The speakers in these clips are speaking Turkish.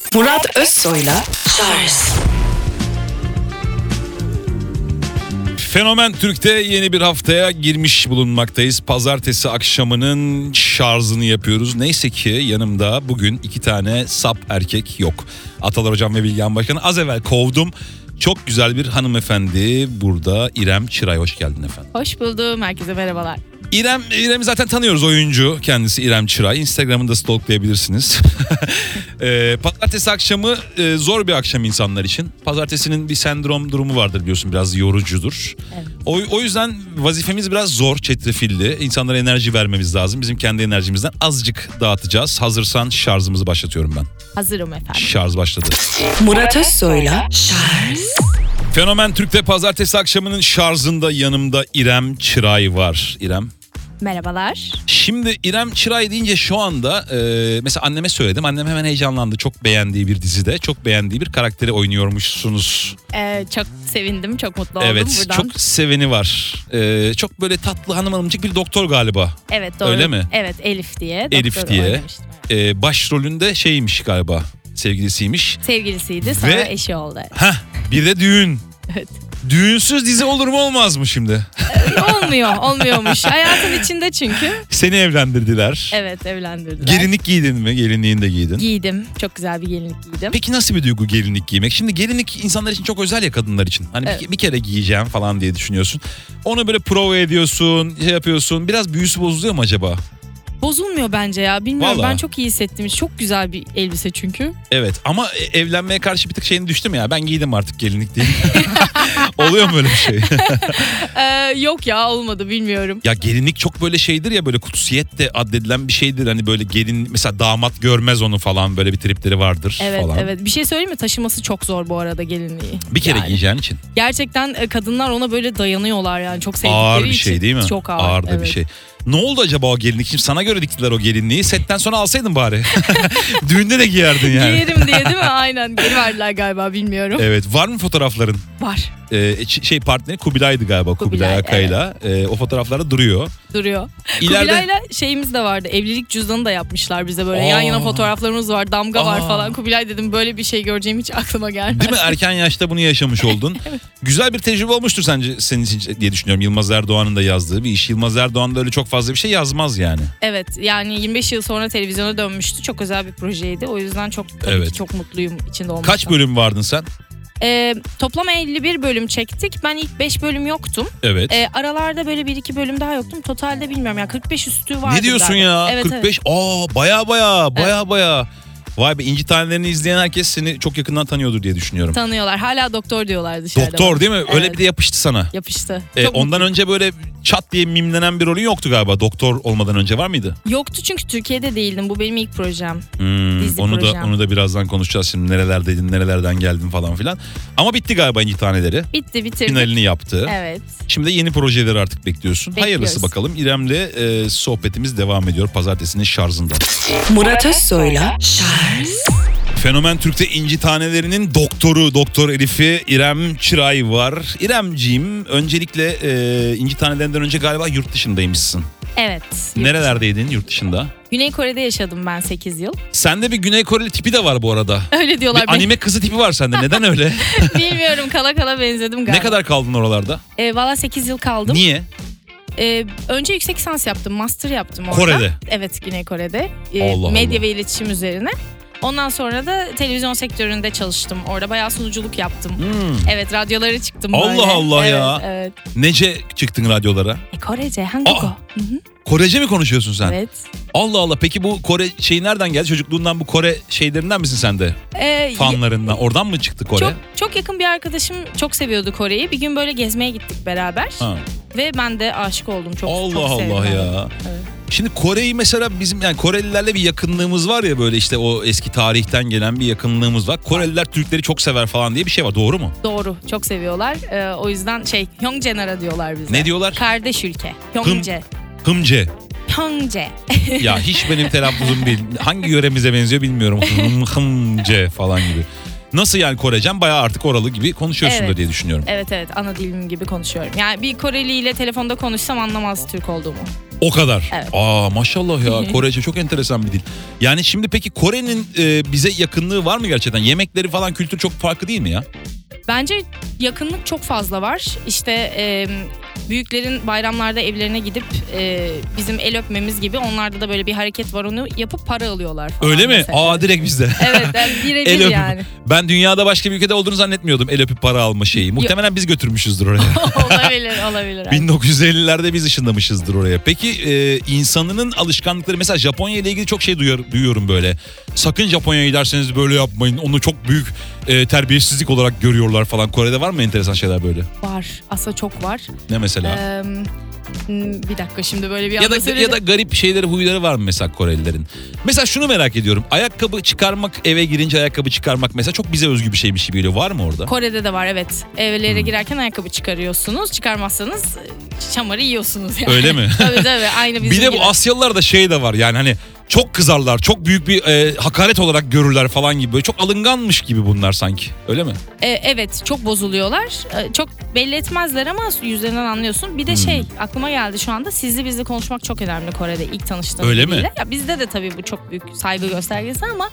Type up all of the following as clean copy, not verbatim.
Murat Özsoy'la Charles. Fenomen Türk'te yeni bir haftaya girmiş bulunmaktayız. Pazartesi akşamının şarjını yapıyoruz. Neyse ki yanımda bugün 2 tane sap erkek yok. Atalar Hocam ve Bilgehan Başkan'ı az evvel kovdum. Çok güzel bir hanımefendi burada. İrem Çıray, hoş geldin efendim. Hoş buldum, herkese merhabalar. İrem'i zaten tanıyoruz, oyuncu kendisi İrem Çıray. Instagram'ını da stalklayabilirsiniz. Pazartesi akşamı zor bir akşam insanlar için. Pazartesinin bir sendrom durumu vardır biliyorsun, biraz yorucudur. Evet. O yüzden vazifemiz biraz zor, çetrefilli. İnsanlara enerji vermemiz lazım. Bizim kendi enerjimizden azıcık dağıtacağız. Hazırsan şarjımızı başlatıyorum ben. Hazırım efendim. Şarj başladı. Murat Özsoy'la Charles. Fenomen Türk'te pazartesi akşamının şarjında yanımda İrem Çıray var. İrem. Merhabalar. Şimdi İrem Çıray deyince şu anda mesela anneme söyledim. Annem hemen heyecanlandı. Çok beğendiği bir dizide, çok beğendiği bir karakteri oynuyormuşsunuz. Çok sevindim, çok mutlu oldum Evet, buradan. çok seveni var. Çok böyle tatlı hanımcık bir doktor galiba. Evet, doğru. Öyle mi? Evet, Elif diye. Elif doktor diye. oynamıştım, evet. Başrolünde şeymiş galiba, sevgilisiymiş. Sevgilisiydi, sonra eşi oldu. Bir de düğün. Evet. Düğünsüz dizi olur mu olmaz mı şimdi? Olmuyormuş. Hayatın içinde çünkü. Seni evlendirdiler. Evet, evlendirdiler. Gelinlik giydin mi? Gelinliğini de giydin. Giydim. Çok güzel bir gelinlik giydim. Peki nasıl bir duygu gelinlik giymek? Şimdi gelinlik insanlar için çok özel ya, kadınlar için. Hani Evet. bir kere giyeceğim falan diye düşünüyorsun. Onu böyle prova ediyorsun, şey yapıyorsun. Biraz büyüsü bozuluyor mu acaba? Bozulmuyor bence ya. Bilmiyorum, Vallahi. ben çok iyi hissettim. Çok güzel bir elbise çünkü. Evet, ama evlenmeye karşı bir tık şeyini düştü mü ya? Ben giydim artık gelinlik diye. Oluyor mu öyle bir şey? Yok ya, olmadı, bilmiyorum. Ya gelinlik çok böyle şeydir ya, böyle kutsiyet de addedilen bir şeydir. Hani böyle gelin mesela damat görmez onu falan, böyle bir tripleri vardır Evet, falan. evet. Bir şey söyleyeyim mi? Taşıması çok zor bu arada gelinliği. Bir kere Yani. giyeceğin için. Gerçekten kadınlar ona böyle dayanıyorlar yani, çok sevdikleri Ağır bir için. şey değil mi? Çok ağır. Ağır da evet. bir şey. Ne oldu acaba o gelinlik? Şimdi sana göre diktiler o gelinliği. Setten sonra alsaydın bari. Düğünde de giyerdin yani. Giyerim diye değil mi? Aynen. Geri verdiler galiba, bilmiyorum. Evet, var mı fotoğrafların? Var. Partneri Kubilay'dı galiba. Kubilay Akay'la. O fotoğraflarda duruyor. Duruyor. İleride... Kubilay'la şeyimiz de vardı. Evlilik cüzdanı da yapmışlar bize böyle. Yan yana fotoğraflarımız var. Damga var falan. Kubilay dedim, böyle bir şey göreceğim hiç aklıma gelmez. Değil mi? Erken yaşta bunu yaşamış oldun. Evet. Güzel bir tecrübe olmuştur sence senin için diye düşünüyorum. Yılmaz Erdoğan'ın da yazdığı bir iş. Yılmaz Erdoğan da öyle çok fazla bir şey yazmaz yani. Evet, yani 25 yıl sonra televizyona dönmüştü. Çok özel bir projeydi. O yüzden tabii ki çok mutluyum içinde olmaktan. Kaç bölüm vardın sen? Toplam 51 bölüm çektik. Ben ilk 5 bölüm yoktum. Evet. Aralarda böyle 1-2 bölüm daha yoktum. Totalde bilmiyorum ya, 45 üstü vardı. Ne diyorsun galiba. ya? Evet, 45? Evet. Baya. Vay be, İnci Tanelerini izleyen herkes seni çok yakından tanıyordur diye düşünüyorum. Tanıyorlar. Hala doktor diyorlar dışarıda. Doktor değil mi? Evet. Öyle bir de yapıştı sana. Yapıştı. Ondan önce böyle çat diye mimlenen bir rolün yoktu galiba. Doktor olmadan önce var mıydı? Yoktu çünkü Türkiye'de değildim. Bu benim ilk projem. Dizi Onu projem. da birazdan konuşacağız şimdi. Nerelerdeydin, nerelerden geldin falan filan. Ama bitti galiba İnci Taneleri. Bitirdik. Finalini yaptı. Evet. Şimdi yeni projeleri artık bekliyorsun. Bekliyoruz. Hayırlısı bakalım. İrem'le sohbetimiz devam ediyor pazartesinin şarjında. Murat Özsoy'la Charles. Fenomen Türk'te İnci Tanelerinin doktoru, Doktor Elif'i İrem Çıray var. İremciğim, öncelikle İnci Tanelerinden önce galiba yurt dışındaymışsın. Evet. Nerelerdeydin yurt dışında? Güney Kore'de yaşadım ben 8 yıl. Sende bir Güney Koreli tipi de var bu arada. Öyle diyorlar. Bir anime kızı tipi var sende. Neden öyle? Bilmiyorum, kala kala benzedim galiba. Ne kadar kaldın oralarda? Valla 8 yıl kaldım. Niye? Önce yüksek lisans yaptım, master yaptım orada. Kore'de? Evet, Güney Kore'de. Allah Medya Allah. ve iletişim üzerine. Ondan sonra da televizyon sektöründe çalıştım. Orada bayağı sunuculuk yaptım. Evet, radyolara çıktım böyle. Allah Allah ya. Evet. Nece çıktın radyolara? Korece, Hangugo. Korece mi konuşuyorsun sen? Evet. Allah Allah, peki bu Kore şeyi nereden geldi? Çocukluğundan bu Kore şeylerinden misin sen de? Fanlarından. Oradan mı çıktı Kore? Çok yakın bir arkadaşım çok seviyordu Kore'yi. Bir gün böyle gezmeye gittik beraber. Ha. Ve ben de aşık oldum. Çok sevdim. Allah ya. Evet. Şimdi Kore'yi mesela bizim, yani Korelilerle bir yakınlığımız var ya, böyle işte o eski tarihten gelen bir yakınlığımız var. Koreliler Türkleri çok sever falan diye bir şey var, doğru mu? Doğru, çok seviyorlar. O yüzden Hyongjenara diyorlar bize. Ne diyorlar? Kardeş ülke. Hyongje. Hımce. Hyongje. Ya hiç benim telaffuzum değil. Hangi yöremize benziyor bilmiyorum. Hımce falan gibi. Nasıl yani Korecem? Bayağı artık oralı gibi konuşuyorsundur Evet. diye düşünüyorum. Evet, ana dilim gibi konuşuyorum. Yani bir Koreli ile telefonda konuşsam anlamaz Türk olduğumu. O kadar. Evet. Maşallah ya, Korece çok enteresan bir dil. Yani şimdi peki Kore'nin bize yakınlığı var mı gerçekten? Yemekleri falan, kültür çok farklı değil mi ya? Bence yakınlık çok fazla var. İşte büyüklerin bayramlarda evlerine gidip bizim el öpmemiz gibi onlarda da böyle bir hareket var, onu yapıp para alıyorlar falan. Öyle mi? mesela. Direkt bizde. Evet, yani El birebir öpüp. yani. Ben dünyada başka bir ülkede olduğunu zannetmiyordum el öpüp para alma şeyi. Muhtemelen biz götürmüşüzdür oraya. olabilir. 1950'lerde biz ışınlamışızdır oraya. Peki insanının alışkanlıkları, mesela Japonya ile ilgili çok şey duyuyorum böyle. Sakın Japonya'ya giderseniz böyle yapmayın. Onu çok büyük terbiyesizlik olarak görüyorlar falan. Kore'de var mı enteresan şeyler böyle? Var. Aslında çok var. Ne mesela? Bir dakika, şimdi böyle bir Ya anda da söyledim. garip şeyleri, huyları var mı mesela Korelilerin? Mesela şunu merak ediyorum. Ayakkabı çıkarmak, eve girince ayakkabı çıkarmak mesela çok bize özgü bir şeymiş gibi geliyor. Var mı orada? Kore'de de var, evet. Evlere girerken ayakkabı çıkarıyorsunuz. Çıkarmazsanız şamarı yiyorsunuz yani. Öyle mi? Tabii aynı bizim Bir de gibi. bu Asyalılarda şey de var yani, hani çok kızarlar, çok büyük bir hakaret olarak görürler falan gibi. Böyle çok alınganmış gibi bunlar sanki. Öyle mi? Evet, çok bozuluyorlar. Çok belli etmezler ama yüzlerinden anlıyorsun. Bir de aklıma geldi şu anda, sizli bizli konuşmak çok önemli Kore'de ilk tanıştığım Öyle biriyle. mi? Ya bizde de tabii bu çok büyük saygı göstergesi ama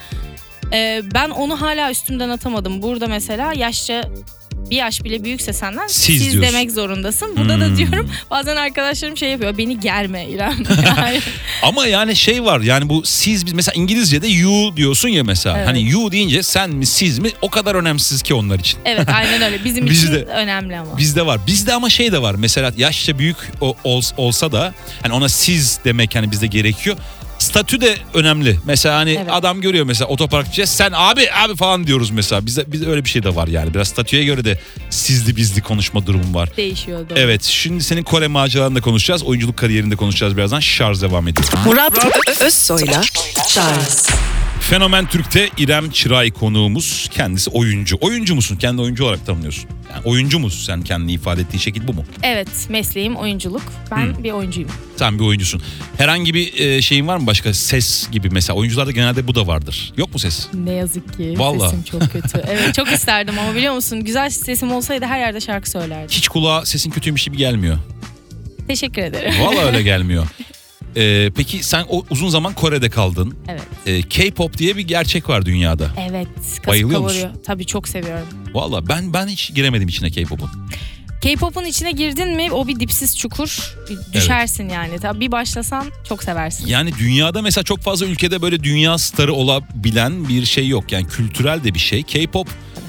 ben onu hala üstümden atamadım. Burada mesela yaşça bir yaş bile büyükse senden Siz siz diyorsun. demek zorundasın. Burada da diyorum, bazen arkadaşlarım şey yapıyor, beni germe İrem. Yani, Ama yani şey var yani, bu siz, biz mesela İngilizce'de you diyorsun ya mesela. Evet. Hani you deyince sen mi siz mi, o kadar önemsiz ki onlar için. evet, aynen öyle. Bizim için Bizde- önemli ama. Bizde var. Bizde ama şey de var. Mesela yaşça büyük olsa da hani ona siz demek hani bizde gerekiyor. Statü de önemli. Mesela hani Evet. adam görüyor mesela otoparkçıya, sen abi falan diyoruz mesela. Bizde öyle bir şey de var yani. Biraz statüye göre de sizli bizli konuşma durumu var. Değişiyor doğru. Evet, şimdi senin Kore maceralarını da konuşacağız. Oyunculuk kariyerinde de konuşacağız birazdan. Şarj devam ediyor. Murat Özsoy'la Charles Fenomen Türk'te İrem Çıray konuğumuz. Kendisi oyuncu. Oyuncu musun? Kendi oyuncu olarak tanımlıyorsun. Yani oyuncu musun? Sen kendini ifade ettiğin şekil bu mu? Evet, mesleğim oyunculuk. Ben bir oyuncuyum. Sen bir oyuncusun. Herhangi bir şeyin var mı başka? Ses gibi mesela. Oyuncularda genelde bu da vardır. Yok mu ses? Ne yazık ki Vallahi. sesim çok kötü. Evet, çok isterdim ama biliyor musun, güzel sesim olsaydı her yerde şarkı söylerdim. Hiç kulağa sesin kötüymüş gibi gelmiyor. Teşekkür ederim. Vallahi öyle gelmiyor. Peki sen uzun zaman Kore'de kaldın. Evet. K-pop diye bir gerçek var dünyada. Evet. Kasıp Bayılıyor kavuruyor. Tabii çok seviyorum. Vallahi ben hiç giremedim içine K-pop'un. K-pop'un içine girdin mi o bir dipsiz çukur, düşersin yani. Tabii bir başlasan çok seversin. Yani dünyada mesela çok fazla ülkede böyle dünya starı olabilen bir şey yok. Yani kültürel de bir şey. K-pop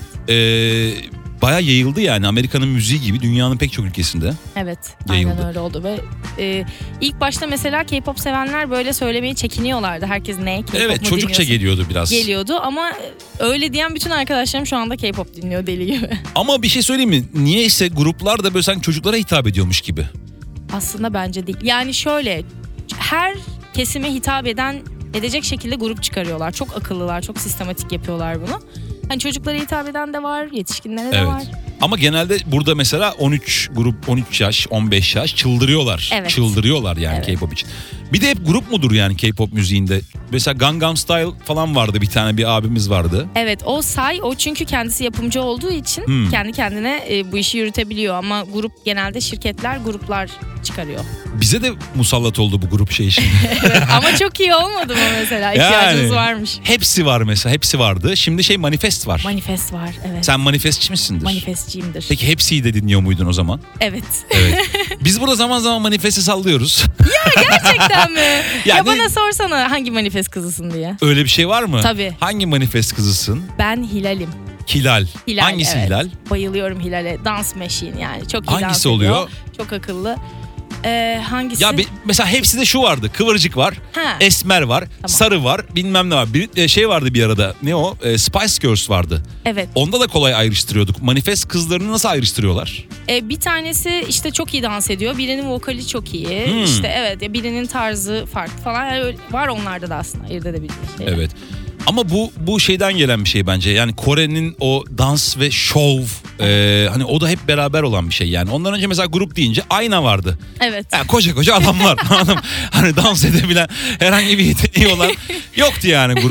bayağı yayıldı yani. Amerika'nın müziği gibi dünyanın pek çok ülkesinde. Evet, Yayıldı. aynen öyle oldu ve ilk başta mesela K-pop sevenler böyle söylemeyi çekiniyorlardı. Herkes ne? K-pop Evet, mu çocukça dinliyorsun? geliyordu biraz. Geliyordu ama öyle diyen bütün arkadaşlarım şu anda K-pop dinliyor deli gibi. Ama bir şey söyleyeyim mi? Niyeyse gruplar da böyle sanki çocuklara hitap ediyormuş gibi. Aslında bence değil. Yani şöyle, her kesime hitap edecek şekilde grup çıkarıyorlar. Çok akıllılar, çok sistematik yapıyorlar bunu. Hani çocuklara hitap eden de var, yetişkinlere de var. Ama genelde burada mesela 13 grup, 13 yaş, 15 yaş çıldırıyorlar. Evet. Çıldırıyorlar yani Evet. K-pop için. Bir de hep grup mudur yani K-pop müziğinde? Mesela Gangnam Style falan vardı, bir tane bir abimiz vardı. Evet, o çünkü kendisi yapımcı olduğu için kendi kendine bu işi yürütebiliyor. Ama grup genelde gruplar çıkarıyor. Bize de musallat oldu bu grup şey şimdi. Evet, ama çok iyi olmadı mı mesela? İhtiyacımız varmış. Hepsi var mesela, hepsi vardı. Şimdi Manifest var. Manifest var, evet. Sen Manifestçi misindir? Manifestçiyimdir. Peki hepsiyi de dinliyor muydun o zaman? Evet. Evet. Biz burada zaman zaman Manifest'i sallıyoruz. Gerçekten mi? Yani- Ya bana sorsana hangi manifest kızısın diye. Öyle bir şey var mı? Tabii. Hangi Manifest kızısın? Ben Hilal'im. Hilal. Hilal, Hangisi evet. Hilal? Bayılıyorum Hilal'e. Dans machine yani. Çok iyi Hangisi dans ediyor. oluyor? Çok akıllı. Hangisi? Ya mesela hepsi de şu vardı. Kıvırcık var, Ha. esmer var, sarı var, bilmem ne var. Bir şey vardı bir arada. Ne o? Spice Girls vardı. Evet. Onda da kolay ayrıştırıyorduk. Manifest kızlarını nasıl ayrıştırıyorlar? Bir tanesi işte çok iyi dans ediyor. Birinin vokali çok iyi. İşte evet, birinin tarzı farklı falan. Yani öyle, var onlarda da aslında ayırt edebildiği şey. Evet. Ama bu şeyden gelen bir şey bence. Yani Kore'nin o dans ve şov, hani o da hep beraber olan bir şey. Yani ondan önce mesela grup deyince ayna vardı. Evet. Yani koca adamlar. Hani dans edebilen, herhangi bir yeteneği olan yoktu yani grup.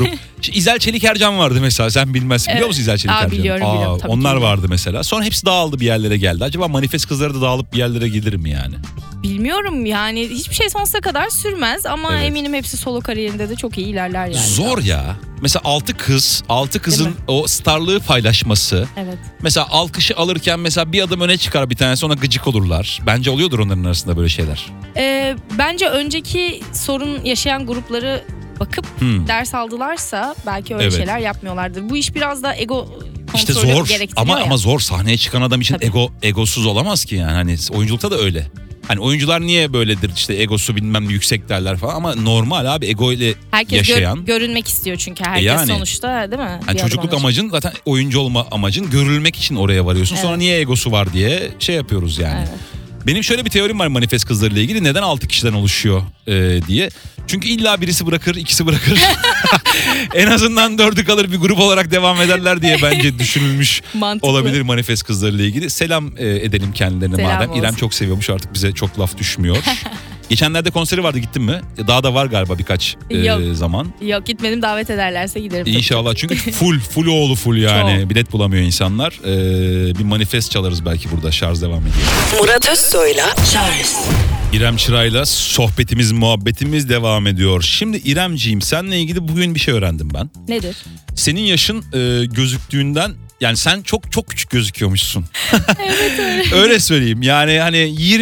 İzel Çelik Ercan vardı mesela, sen bilmezsin. Biliyor musun İzel Çelik Ercan'ı? Biliyorum tabii onlar ki. vardı mesela. Sonra hepsi dağıldı, bir yerlere geldi. Acaba Manifest kızları da dağılıp bir yerlere gelir mi yani? Bilmiyorum yani, hiçbir şey sonsuza kadar sürmez ama Evet. eminim hepsi solo kariyerinde de çok iyi ilerler yani. Zor ya. Mesela 6 kızın mi? o starlığı paylaşması. Evet. Mesela alkışı alırken mesela bir adım öne çıkar bir tanesi, ona gıcık olurlar. Bence oluyordur onların arasında böyle şeyler. Bence önceki sorun yaşayan grupları bakıp ders aldılarsa belki öyle Evet. şeyler yapmıyorlardır. Bu iş biraz da ego kontrolü İşte zor gerektiriyor ya. ama zor, sahneye çıkan adam için Tabii. egosuz olamaz ki yani. Hani oyunculukta da öyle. Hani oyuncular niye böyledir, işte egosu bilmem yüksek derler falan, ama normal abi, ego ile Herkes yaşayan. görünmek istiyor çünkü herkes yani. sonuçta, değil mi? Yani Bir çocukluk adım amacın zaten, oyuncu olma amacın görülmek için oraya varıyorsun. Sonra Evet. niye egosu var diye şey yapıyoruz yani. Evet. Benim şöyle bir teorim var Manifest kızlarıyla ilgili. Neden 6 kişiden oluşuyor diye. Çünkü illa birisi bırakır, ikisi bırakır. En azından 4'ü kalır, bir grup olarak devam ederler diye bence düşünülmüş Mantıklı. olabilir Manifest kızlarıyla ilgili. Selam edelim kendilerine Selam madem. olsun. İrem çok seviyormuş, artık bize çok laf düşmüyor. Geçenlerde konseri vardı, gittin mi? Daha da var galiba birkaç Yok. zaman. Yok, gitmedim, davet ederlerse giderim. İnşallah, çünkü full oğlu full yani. Çok. Bilet bulamıyor insanlar. Bir Manifest çalarız belki burada, şarj devam ediyor. Murat Özsoy'la Charles İrem Çıray'la sohbetimiz, muhabbetimiz devam ediyor. Şimdi İremciğim, seninle ilgili bugün bir şey öğrendim ben. Nedir? Senin yaşın gözüktüğünden, yani sen çok küçük gözüküyormuşsun. Evet öyle. Öyle söyleyeyim. Yani hani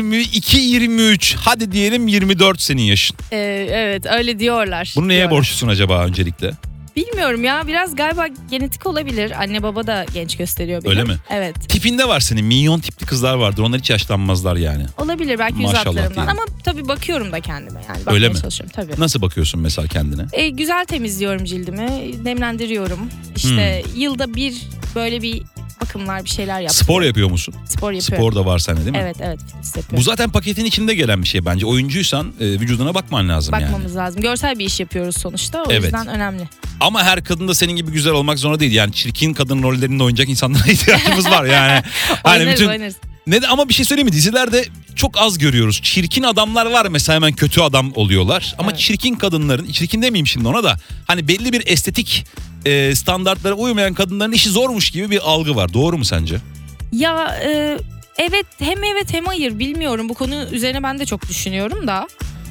22-23, hadi diyelim 24 senin yaşın. Evet, öyle diyorlar. Bunu neye Diyorlar. borçlusun acaba öncelikle? Bilmiyorum ya, biraz galiba genetik olabilir. Anne baba da genç gösteriyor beni. Öyle mi? Evet. Tipinde var senin, minyon tipli kızlar vardır. Onlar hiç yaşlanmazlar yani. Olabilir belki yüz Maşallah hatlarımdan diyelim. ama tabii bakıyorum da kendime yani. Öyle Bakmaya mi? çalışıyorum tabii. Nasıl bakıyorsun mesela kendine? Güzel temizliyorum cildimi, nemlendiriyorum. İşte yılda bir böyle bir bakımlar, bir şeyler yapıyorum. Spor yapıyor musun? Spor yapıyorum. Spor da var sende değil mi? Evet, fitness yapıyorum. Bu zaten paketin içinde gelen bir şey bence. Oyuncuysan vücuduna bakman lazım yani. Bakmamız lazım. Görsel bir iş yapıyoruz sonuçta. O Evet. yüzden önemli. Ama her kadın da senin gibi güzel olmak zorunda değil. Yani çirkin kadın rollerinde oynayacak insanlara ihtiyacımız var yani. Oynarız. Ama bir şey söyleyeyim mi? Dizilerde çok az görüyoruz. Çirkin adamlar var mesela, hemen kötü adam oluyorlar. Ama Evet. çirkin kadınların, çirkin demeyeyim şimdi ona da, hani belli bir estetik standartlara uymayan kadınların işi zormuş gibi bir algı var. Doğru mu sence? Ya evet hem hayır, bilmiyorum. Bu konu üzerine ben de çok düşünüyorum da.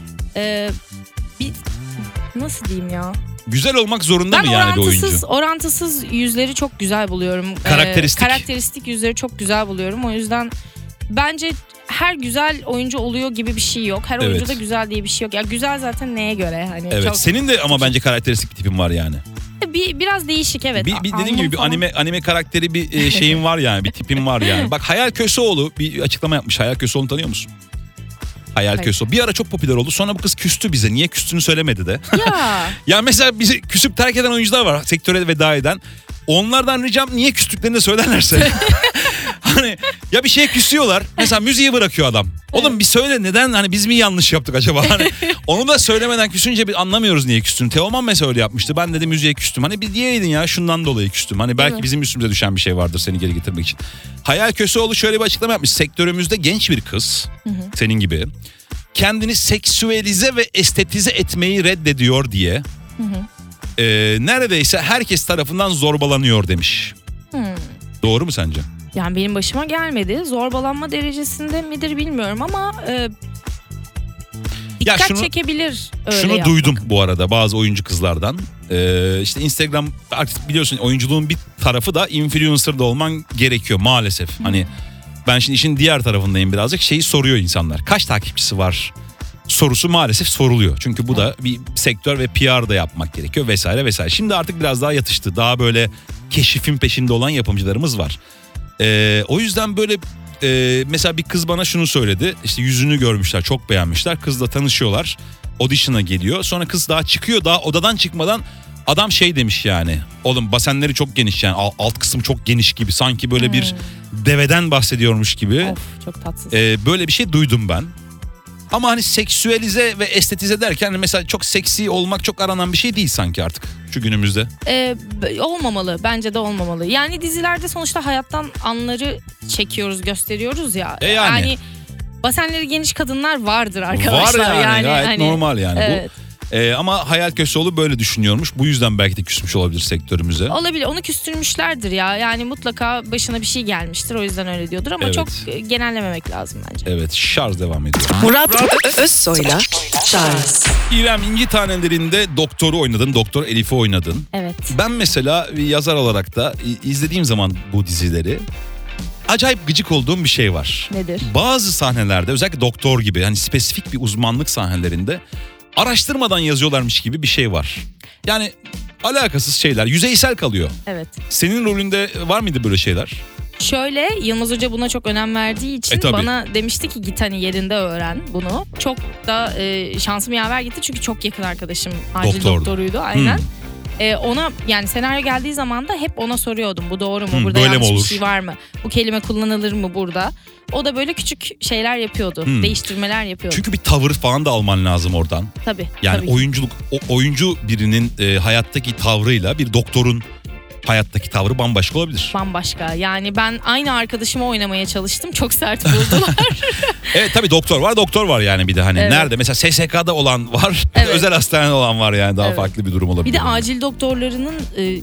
Nasıl diyeyim ya? Güzel olmak zorunda Ben mı yani bir oyuncu? orantısız yüzleri çok güzel buluyorum. Karakteristik yüzleri çok güzel buluyorum. O yüzden bence her güzel oyuncu oluyor gibi bir şey yok. Her oyuncu da güzel diye bir şey yok. Ya güzel zaten neye göre? Hani Evet. çok, Senin de ama bence karakteristik bir tipin var yani. biraz değişik, evet. Bir dediğin gibi bir anime karakteri bir şeyin var yani, bir tipin var yani. Bak, Hayal Köseoğlu bir açıklama yapmış. Hayal Köseoğlu'nu tanıyor musun? Hayal Hayır. Köseoğlu. Bir ara çok popüler oldu. Sonra bu kız küstü bize. Niye küstüğünü söylemedi de. Ya. Ya mesela bizi küsüp terk eden oyuncular var. Sektöre veda eden. Onlardan ricam, niye küstüklerini de söylerlerse. Hani ya bir şeye küsüyorlar. Mesela müziği bırakıyor adam. Oğlum bir söyle, neden, hani biz mi yanlış yaptık acaba? Hani onu da söylemeden küsünce bir anlamıyoruz niye küstüğünü. Teoman mesela öyle yapmıştı. Ben dedi müziğe küstüm. Hani bir diyeydin ya, şundan dolayı küstüm. Hani belki bizim üstümüze düşen bir şey vardır seni geri getirmek için. Hayal Köseoğlu şöyle bir açıklama yapmış. Sektörümüzde genç bir kız, senin gibi, kendini seksüelize ve estetize etmeyi reddediyor diye neredeyse herkes tarafından zorbalanıyor demiş. Doğru mu sence? Yani benim başıma gelmedi. Zorbalanma derecesinde midir bilmiyorum ama dikkat çekebilir öyle Şunu yapmak. duydum bu arada bazı oyuncu kızlardan. İşte Instagram, artık biliyorsun oyunculuğun bir tarafı da influencer da olman gerekiyor maalesef. Hani ben şimdi işin diğer tarafındayım birazcık. Şeyi soruyor insanlar. Kaç takipçisi var? Sorusu maalesef soruluyor. Çünkü bu da bir sektör ve PR da yapmak gerekiyor vesaire vesaire. Şimdi artık biraz daha yatıştı. Daha böyle keşifin peşinde olan yapımcılarımız var. O yüzden böyle mesela bir kız bana şunu söyledi. İşte yüzünü görmüşler, çok beğenmişler. Kızla tanışıyorlar. Audition'a geliyor. Sonra kız daha çıkıyor. Daha odadan çıkmadan adam şey demiş yani. Oğlum basenleri çok geniş yani. Alt kısmı çok geniş gibi. Sanki böyle bir deveden bahsediyormuş gibi. Of, çok tatsız. Böyle bir şey duydum ben. Ama hani seksüelize ve estetize derken hani mesela çok seksi olmak çok aranan bir şey değil sanki artık şu günümüzde. Olmamalı. Bence de olmamalı. Yani dizilerde sonuçta hayattan anları çekiyoruz, gösteriyoruz ya. Yani basenleri geniş kadınlar vardır arkadaşlar. Var yani gayet hani, normal yani evet. bu. Ama Hayal Köseoğlu böyle düşünüyormuş. Bu yüzden belki de küsmüş olabilir sektörümüze. Olabilir. Onu küstürmüşlerdir ya. Yani mutlaka başına bir şey gelmiştir. O yüzden öyle diyordur ama Evet. çok genellememek lazım bence. Evet, şarj devam ediyor. Murat Özsoy'la Charles İrem, İnci Tanelerinde doktoru oynadın. Doktor Elif'i oynadın. Evet. Ben mesela bir yazar olarak da izlediğim zaman bu dizileri acayip gıcık olduğum bir şey var. Nedir? Bazı sahnelerde özellikle doktor gibi hani spesifik bir uzmanlık sahnelerinde araştırmadan yazıyorlarmış gibi bir şey var. Yani alakasız şeyler, yüzeysel kalıyor. Evet. Senin rolünde var mıydı böyle şeyler? Şöyle, Yılmaz Hoca buna çok önem verdiği için tabii. bana demişti ki git hani yerinde öğren bunu. Çok da şansım yaver gitti çünkü çok yakın arkadaşım acil Doktordu. doktoruydu aynen. Ona yani senaryo geldiği zaman da hep ona soruyordum. Bu doğru mu? Burada böyle mi yanlış olur? bir şey var mı? Bu kelime kullanılır mı burada? O da böyle küçük şeyler yapıyordu. Değiştirmeler yapıyordu. Çünkü bir tavır falan da alman lazım oradan. Tabii. Yani tabii. oyunculuk, oyuncu birinin hayattaki tavrıyla bir doktorun hayattaki tavrı bambaşka olabilir. Bambaşka. Yani ben aynı arkadaşımı oynamaya çalıştım. Çok sert buldular. Evet tabii doktor var yani bir de hani Evet. nerede mesela SSK'da olan var, Evet. özel hastanede olan var yani daha Evet. farklı bir durum olabilir. Bir de yani. acil doktorlarının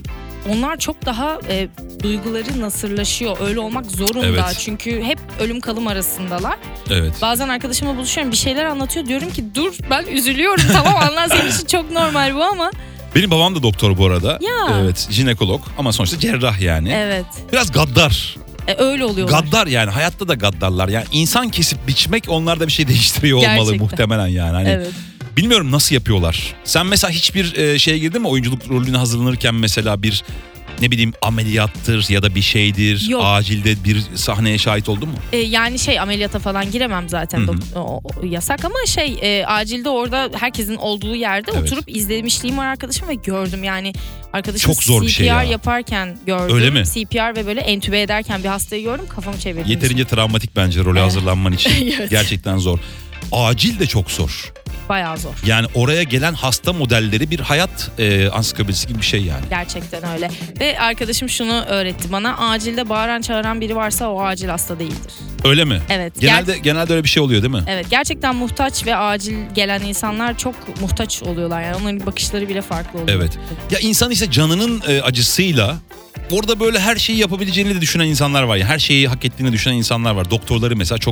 onlar çok daha duyguları nasırlaşıyor. Öyle olmak zorunda. Evet. Çünkü hep ölüm kalım arasındalar. Evet. Bazen arkadaşıma buluşuyorum, bir şeyler anlatıyor. Diyorum ki dur, ben üzülüyorum. Tamam, anlar, senin için çok normal bu ama. Benim babam da doktor bu arada. Ya. Evet, jinekolog ama sonuçta cerrah yani. Evet. Biraz gaddar. Öyle oluyorlar. Gaddar yani, hayatta da gaddarlar. Yani insan kesip biçmek onlarda bir şey değiştiriyor olmalı Gerçekten. muhtemelen yani. Hani Evet. bilmiyorum nasıl yapıyorlar. Sen mesela hiçbir şeye girdin mi oyunculuk rolüne hazırlanırken, mesela bir ne bileyim ameliyattır ya da bir şeydir. Yok. Acilde bir sahneye şahit oldun mu? Yani ameliyata falan giremem zaten. O yasak ama acilde orada herkesin olduğu yerde Evet. oturup izlemişliğim var arkadaşım ve gördüm. Yani arkadaşım Çok zor bir CPR şey ya. yaparken gördüm. Öyle mi? CPR ve böyle entübe ederken bir hastayı gördüm, kafamı çevirdim. Yeterince travmatik bence role hazırlanman için. Evet. Gerçekten zor. Acil de çok zor. Bayağı zor. Yani oraya gelen hasta modelleri bir hayat ansiklopedisi gibi bir şey yani. Gerçekten öyle. Ve arkadaşım şunu öğretti bana. Acilde bağıran çağıran biri varsa o acil hasta değildir. Öyle mi? Evet. Genelde öyle bir şey oluyor değil mi? Evet, gerçekten muhtaç ve acil gelen insanlar çok muhtaç oluyorlar. Yani onların bakışları bile farklı oluyor. Evet. Ya insan ise canının acısıyla orada böyle her şeyi yapabileceğini de düşünen insanlar var. Yani her şeyi hak ettiğini düşünen insanlar var. Doktorları mesela çok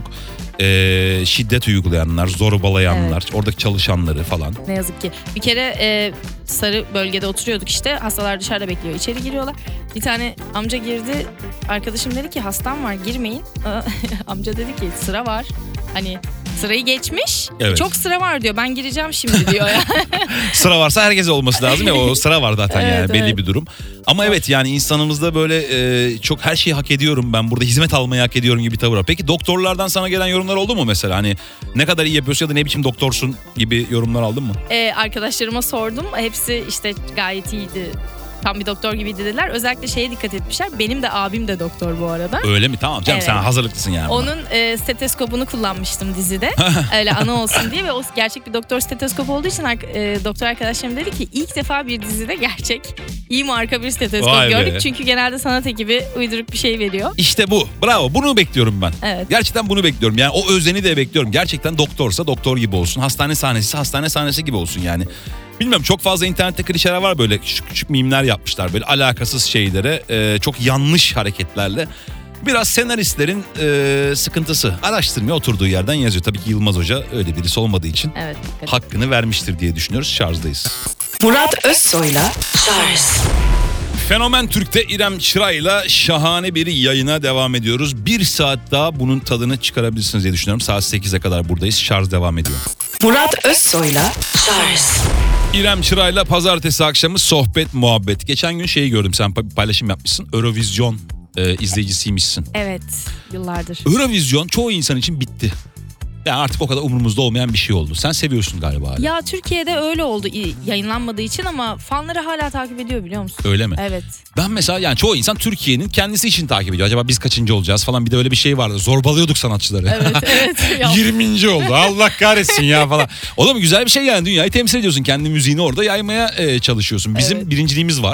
şiddet uygulayanlar, zorbalayanlar, oradaki çalışanları falan. Ne yazık ki. Bir kere sarı bölgede oturuyorduk işte. Hastalar dışarıda bekliyor. İçeri giriyorlar. Bir tane amca girdi. Arkadaşım dedi ki hastam var, girmeyin. Amca dedi ki sıra var. Hani sırayı geçmiş. Evet. Çok sıra var diyor. Ben gireceğim şimdi diyor ya. Sıra varsa herkese olması lazım ya, o sıra var zaten yani Evet, belli evet. bir durum. Ama evet yani insanımızda böyle çok her şeyi hak ediyorum, ben burada hizmet almayı hak ediyorum gibi bir tavır var. Peki doktorlardan sana gelen yorumlar oldu mu mesela? Hani ne kadar iyi yapıyorsun ya da ne biçim doktorsun gibi yorumlar aldın mı? Arkadaşlarıma sordum. Hepsi işte gayet iyiydi. Tam bir doktor gibiydi dediler. Özellikle şeye dikkat etmişler. Benim de abim de doktor bu arada. Öyle mi? Tamam canım, Evet. sen hazırlıklısın yani. Onun steteskopunu kullanmıştım dizide. Öyle anı olsun diye ve o gerçek bir doktor stetoskop olduğu için doktor arkadaşlarım dedi ki ilk defa bir dizide gerçek iyi marka bir stetoskop Vay be. gördük. Çünkü genelde sanat ekibi uyduruk bir şey veriyor. İşte bu. Bravo. Bunu bekliyorum ben. Evet. Gerçekten bunu bekliyorum. Yani o özeni de bekliyorum. Gerçekten doktorsa doktor gibi olsun. Hastane sahnesi ise hastane sahnesi gibi olsun yani. Bilmiyorum, çok fazla internette klişeler var, böyle küçük küçük mimler yapmışlar. Böyle alakasız şeylere çok yanlış hareketlerle. Biraz senaristlerin sıkıntısı. Araştırmaya oturduğu yerden yazıyor. Tabii ki Yılmaz Hoca öyle birisi olmadığı için Evet. Dikkat. hakkını vermiştir diye düşünüyoruz. Şarjdayız. Murat Özsoy'la Charles Fenomen Türk'te İrem Çıray'la şahane bir yayına devam ediyoruz. Bir saat daha bunun tadını çıkarabilirsiniz diye düşünüyorum. Saat 8'e kadar buradayız. Şarj devam ediyor. Murat Özsoy'la Charles İrem Çıray'la pazartesi akşamı sohbet muhabbet. Geçen gün şeyi gördüm, sen paylaşım yapmışsın. Eurovision izleyicisiymişsin. Evet. Yıllardır. Eurovision çoğu insan için bitti. Yani artık o kadar umurumuzda olmayan bir şey oldu. Sen seviyorsun galiba hala. Ya Türkiye'de öyle oldu yayınlanmadığı için ama fanları hala takip ediyor, biliyor musun? Öyle mi? Evet. Ben mesela yani çoğu insan Türkiye'nin kendisi için takip ediyor. Acaba biz kaçıncı olacağız falan, bir de öyle bir şey vardı. Zorbalıyorduk sanatçıları. Evet. Ya. 20. oldu. Allah kahretsin ya falan. O da mı güzel bir şey yani, dünyayı temsil ediyorsun. Kendi müziğini orada yaymaya çalışıyorsun. Bizim Evet. birinciliğimiz var.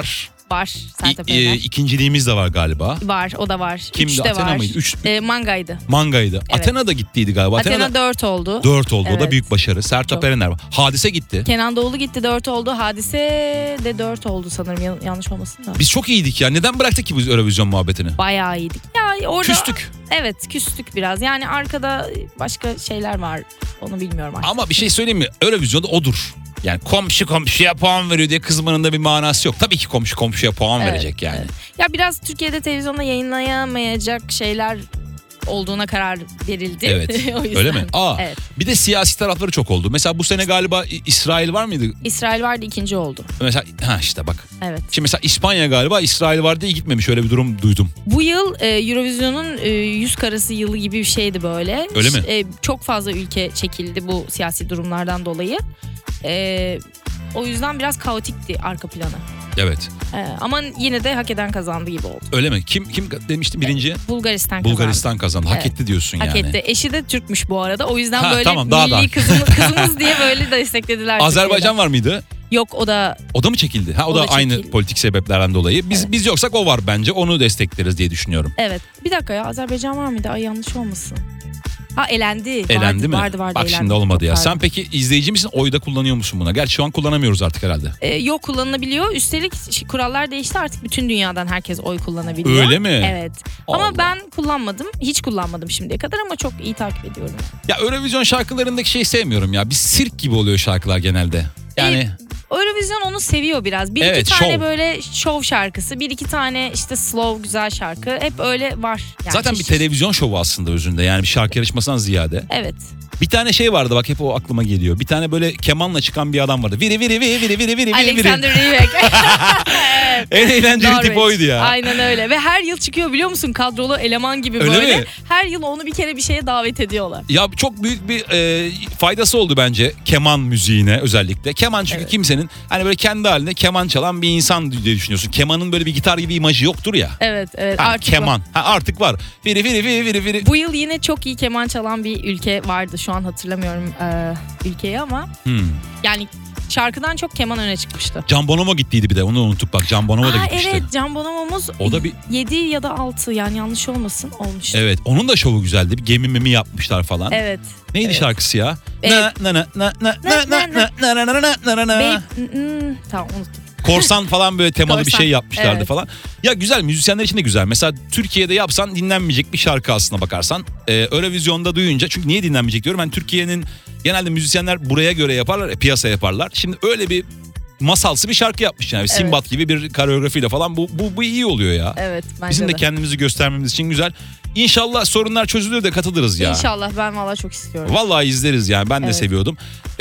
Var Sertab Erener. İkinciliğimiz de var galiba. Var, o da var. Kimdi? 3 de Athena var. mıydı? Manga'ydı. Manga'ydı. Evet. Athena da gittiydi galiba. Athena 4 oldu. 4 oldu. O da Evet. büyük başarı. Sertab Çok. Erener var. Hadise gitti. Kenan Doğulu gitti 4 oldu. Hadise de 4 oldu sanırım, yanlış olmasın da. Biz çok iyiydik ya. Neden bıraktık ki bu Eurovision muhabbetini? Bayağı iyiydik. Ya orada Küstük. Evet, küstük biraz. Yani arkada başka şeyler var. Onu bilmiyorum artık. Ama bir şey söyleyeyim mi? Eurovision'da odur. Yani komşu komşuya puan veriyor diye kızmanın da bir manası yok. Tabii ki komşu komşuya puan Evet, verecek yani. evet. Ya biraz Türkiye'de televizyonda yayınlayamayacak şeyler olduğuna karar verildi. Evet. O yüzden. Öyle mi? Evet. Bir de siyasi tarafları çok oldu. Mesela bu sene galiba İsrail var mıydı? İsrail vardı, ikinci oldu. Mesela işte bak. Evet. Şimdi mesela İspanya galiba İsrail var diye gitmemiş. Öyle bir durum duydum. Bu yıl Eurovision'un 100 karası yılı gibi bir şeydi böyle. Öyle mi? Çok fazla ülke çekildi bu siyasi durumlardan dolayı. O yüzden biraz kaotikti arka planı. Evet. Ama yine de hak eden kazandı gibi oldu. Öyle mi? Kim demiştim birinci? Bulgaristan kazandı. Hak Evet. etti diyorsun Hak yani. etti. Eşi de Türkmüş bu arada. O yüzden Ha, böyle tamam, daha da milli hak. kızımız diye böyle desteklediler. Azerbaycan Türkiye'de. var mıydı? Yok, o da O da mı çekildi? Ha o O da da aynı çekildi. politik sebeplerden dolayı. Biz yoksak o var bence. Onu destekleriz diye düşünüyorum. evet. Bir dakika ya, Azerbaycan var mıydı? Ay, yanlış olmasın. Ha, elendi. Elendi mi? Vardı, Bak elendi. şimdi olmadı ya. Çok Sen pardon. peki izleyici misin? Oyda kullanıyor musun buna? Gerçi şu an kullanamıyoruz artık herhalde. Yok, kullanılabiliyor. Üstelik kurallar değişti, artık bütün dünyadan herkes oy kullanabiliyor. Öyle mi? Evet. Ama Allah. ben kullanmadım. Hiç kullanmadım şimdiye kadar ama çok iyi takip ediyorum. Ya Eurovision şarkılarındaki şeyi sevmiyorum ya. Bir sirk gibi oluyor şarkılar genelde. Yani Eurovision onu seviyor biraz. Bir Evet, iki tane şov. böyle şov şarkısı, bir iki tane işte slow güzel şarkı. Hep öyle var. Yani zaten bir çeşit. televizyon şovu aslında özünde. Yani bir şarkı yarışmasından ziyade. Evet. Bir tane şey vardı bak hep o aklıma geliyor. Bir tane böyle kemanla çıkan bir adam vardı. Viri viri viri viri viri viri. Alexander Rybak. En eğlenceli tip oydu ya. Aynen öyle. Ve her yıl çıkıyor, biliyor musun? Kadrolu eleman gibi Öyle böyle. mi? Her yıl onu bir kere bir şeye davet ediyorlar. Ya çok büyük bir faydası oldu bence keman müziğine özellikle. Keman çünkü Evet. kimsenin hani böyle kendi halinde keman çalan bir insan diye düşünüyorsun. Kemanın böyle bir gitar gibi imajı yoktur ya. Evet, evet. Ha, Artık keman. Ha, artık var. Viri viri viri viri viri. bu yıl yine çok iyi keman çalan bir ülke vardı. Şu an hatırlamıyorum ülkeyi ama yani şarkıdan çok keman öne çıkmıştı. Can Bonomo gittiydi bir de onu unuttuk bak. Can Bonomo da gitmişti. Evet, Can Bonomo'muz O da bir 7 ya da 6, yani yanlış olmasın, olmuştu. Evet onun da şovu güzeldi. Bir gemi memi yapmışlar falan. Evet. Neydi Evet. şarkısı ya? Evet. Tamam, unuttum. Korsan falan böyle temalı bir Korsan, şey yapmışlardı evet. falan. Ya güzel, müzisyenler için de güzel. Mesela Türkiye'de yapsan dinlenmeyecek bir şarkı aslına bakarsan. Eurovision'da duyunca, çünkü niye dinlenmeyecek diyorum. Ben Türkiye'nin genelde müzisyenler buraya göre yaparlar, piyasa yaparlar. Şimdi öyle bir masalsı bir şarkı yapmış yani. Sinbad gibi bir koreografiyle falan bu iyi oluyor ya. Evet, bence Bizim de kendimizi göstermemiz için güzel. İnşallah sorunlar çözülür de katılırız ya. İnşallah, ben valla çok istiyorum. Vallahi izleriz yani, ben de Evet. seviyordum.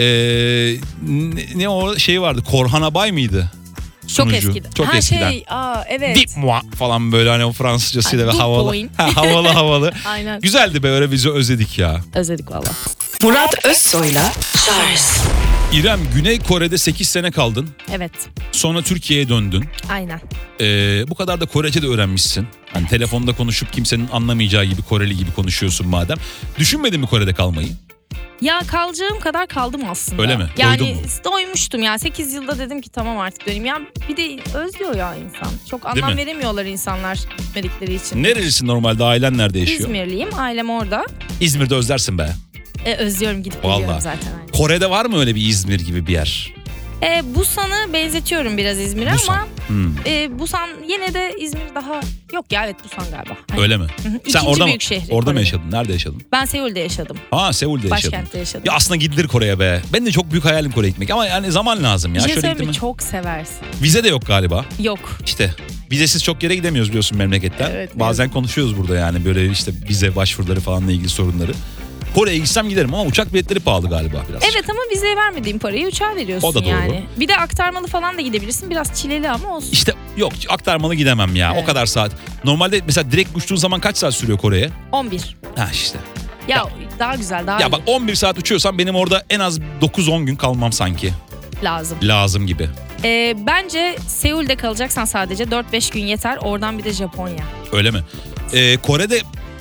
Ne o şey vardı, Korhan Abay mıydı? Çok Sunucu. eskiden. Çok eskiden. Evet. Dip moi falan böyle hani o Fransızcasıyla ve Ay, havalı. boing. Havalı. Aynen. Güzeldi be, öyle bizi özledik ya. Özledik valla. Murat Özsoy'la Charles İrem, Güney Kore'de 8 sene kaldın. Evet. Sonra Türkiye'ye döndün. Aynen. Bu kadar da Korece de öğrenmişsin. Hani telefonda konuşup kimsenin anlamayacağı gibi Koreli gibi konuşuyorsun madem. Düşünmedin mi Kore'de kalmayı? Ya kalacağım kadar kaldım aslında. Öyle mi? Yani Doydun mu? doymuştum ya. 8 yılda dedim ki tamam, artık döneyim. Ya bir de özlüyor ya insan. Çok Değil anlam mi? veremiyorlar insanlar gitmedikleri için. Nerelisin normalde, ailen nerede yaşıyor? İzmirliyim. Ailem orada. İzmir'de özlersin be. Özlüyorum, gidip geliyorum Vallahi. zaten. Aynen. Kore'de var mı öyle bir İzmir gibi bir yer? Busan'ı benzetiyorum biraz İzmir'e Busan. ama Hmm. Busan yine de İzmir daha... Yok ya, evet, Busan galiba. Aynen. Öyle mi? Hı hı. Sen İkinci orada mı? büyük şehri Orada mı Kore'nin. yaşadın? Nerede yaşadın? Ben Seul'de yaşadım. Ha, Seul'de yaşadın. Başkentte yaşadım. Ya aslında gidilir Kore'ye be. Ben de çok büyük hayalim Kore'ye gitmek ama yani zaman lazım ya. Bir şey Şöyle söyleyeyim gittim mi? mi? Çok seversin. Vize de yok galiba. Yok. İşte vizesiz çok yere gidemiyoruz biliyorsun memleketten. Evet, Bazen konuşuyoruz burada yani böyle işte vize başvuruları falanla ilgili sorunları. Kore'ye gitsem giderim ama uçak biletleri pahalı galiba biraz. Evet, ama vizeye vermediğin parayı uçağa veriyorsun O da doğru. yani. Bir de aktarmalı falan da gidebilirsin. Biraz çileli ama olsun. İşte yok, aktarmalı gidemem ya. Evet. O kadar saat. Normalde mesela direkt uçtuğun zaman kaç saat sürüyor Kore'ye? 11. Ha işte. Ya daha güzel, daha Ya iyi. bak 11 saat uçuyorsam benim orada en az 9-10 gün kalmam sanki Lazım. lazım gibi. Bence Seul'de kalacaksan sadece 4-5 gün yeter. Oradan bir de Japonya. Öyle mi? Kore'de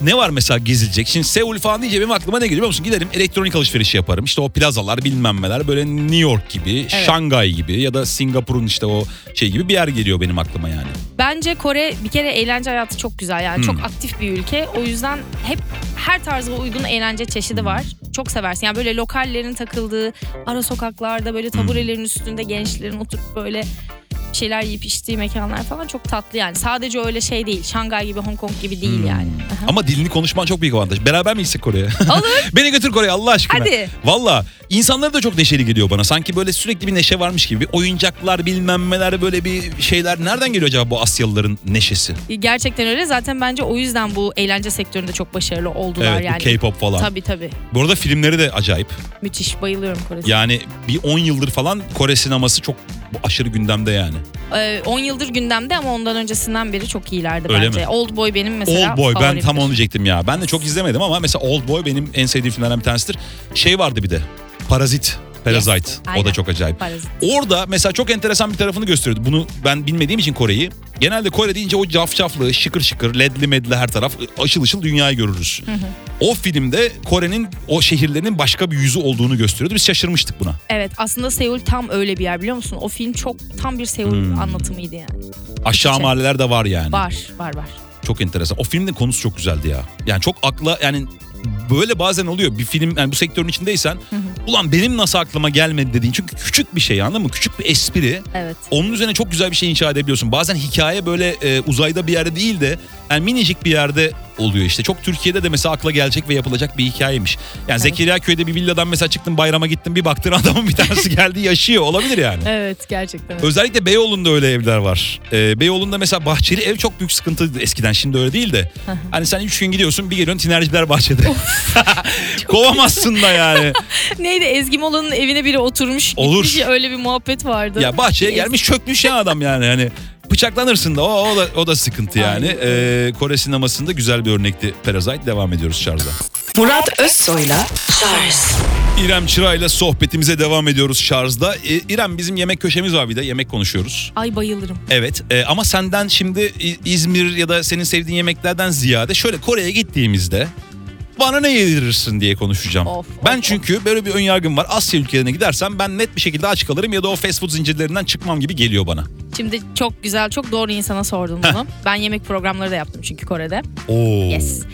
ne var mesela gezilecek? Şimdi Seul falan deyince benim aklıma ne geliyor biliyor musun? Giderim elektronik alışverişi yaparım. İşte o plazalar bilmem neler böyle New York gibi, Şangay gibi ya da Singapur'un işte o şey gibi bir yer geliyor benim aklıma yani. Bence Kore bir kere eğlence hayatı çok güzel yani çok aktif bir ülke. O yüzden hep her tarza uygun eğlence çeşidi var. Çok seversin. Yani böyle lokallerin takıldığı ara sokaklarda böyle taburelerin üstünde gençlerin oturup böyle şeyler yiyip içtiği mekanlar falan çok tatlı yani. Sadece öyle şey değil. Şangay gibi, Hong Kong gibi değil yani. Aha. Ama dilini konuşman çok büyük avantaj. Beraber mi gitsek Kore'ye? Olur. Beni götür Kore'ye Allah aşkına. Hadi. Valla insanları da çok neşeli geliyor bana. Sanki böyle sürekli bir neşe varmış gibi. Oyuncaklar bilmem neler böyle bir şeyler. Nereden geliyor acaba bu Asyalıların neşesi? Gerçekten öyle. Zaten bence o yüzden bu eğlence sektöründe çok başarılı oldular evet, yani. K-pop falan. Tabii. Bu arada filmleri de acayip. Müthiş. Bayılıyorum Kore'ye. Yani bir 10 yıldır falan Kore sineması çok aşırı gündemde yani. 10 yıldır gündemde ama ondan öncesinden beri çok iyilerdi öyle bence. mi? Oldboy benim mesela Oldboy ben favorimdir. tam onu diyecektim ya. Ben de çok izlemedim ama mesela Oldboy benim en sevdiğim filmlerden bir tanesidir. Şey vardı bir de. Parasite. Yes, O da aynen. çok acayip. Parazit. Orada mesela çok enteresan bir tarafını gösteriyordu. Bunu ben bilmediğim için Kore'yi. Genelde Kore deyince o cafcaflı, şıkır şıkır, ledli medli her taraf ışıl ışıl dünyayı görürüz. O filmde Kore'nin o şehirlerinin başka bir yüzü olduğunu gösteriyordu. Biz şaşırmıştık buna. Evet aslında Seul tam öyle bir yer biliyor musun? O film çok tam bir Seul anlatımıydı yani. Aşağı İçe. mahalleler de var yani. Var. Çok enteresan. O filmin konusu çok güzeldi ya. Yani çok akla yani böyle bazen oluyor. Bir film yani bu sektörün içindeysen ulan benim nasıl aklıma gelmedi dediğin. Çünkü küçük bir şey anladın mı? Küçük bir espri. Evet. Onun üzerine çok güzel bir şey inşa edebiliyorsun. Bazen hikaye böyle uzayda bir yerde değil de yani minicik bir yerde oluyor işte. Çok Türkiye'de de mesela akla gelecek ve yapılacak bir hikayeymiş. Yani Zekeriya köyde bir villadan mesela çıktın bayrama gittin bir baktın adamın bir tanesi geldi yaşıyor. Olabilir yani. Evet gerçekten öyle. Özellikle Beyoğlu'nda öyle evler var. Beyoğlu'nda mesela bahçeli ev çok büyük sıkıntıydı eskiden. Şimdi öyle değil de. Hani sen 3 gün gidiyorsun bir geliyorsun tinerciler bahçede. Kovamazsın da yani. Neydi Ezgi Mola'nın evine biri oturmuş. Olur. Gitmiş, öyle bir muhabbet vardı. Ya bahçeye gelmiş çökmüş ya adam yani. Hani bıçaklanırsın da o da sıkıntı yani. Kore sinemasında güzel bir örnekti Parasite. Devam ediyoruz Charles'a. Murat Özsoy'la Charles. İrem Çıra'yla sohbetimize devam ediyoruz Charles'da. İrem bizim yemek köşemiz var bir de yemek konuşuyoruz. Ay bayılırım. Evet ama senden şimdi İzmir ya da senin sevdiğin yemeklerden ziyade şöyle Kore'ye gittiğimizde bana ne yedirirsin diye konuşacağım. Ben çünkü böyle bir önyargım var. Asya ülkelerine gidersem ben net bir şekilde aç kalırım ya da o fast food zincirlerinden çıkmam gibi geliyor bana. Şimdi çok güzel, çok doğru insana sordum bunu. Ben yemek programları da yaptım çünkü Kore'de. Oo. Yes.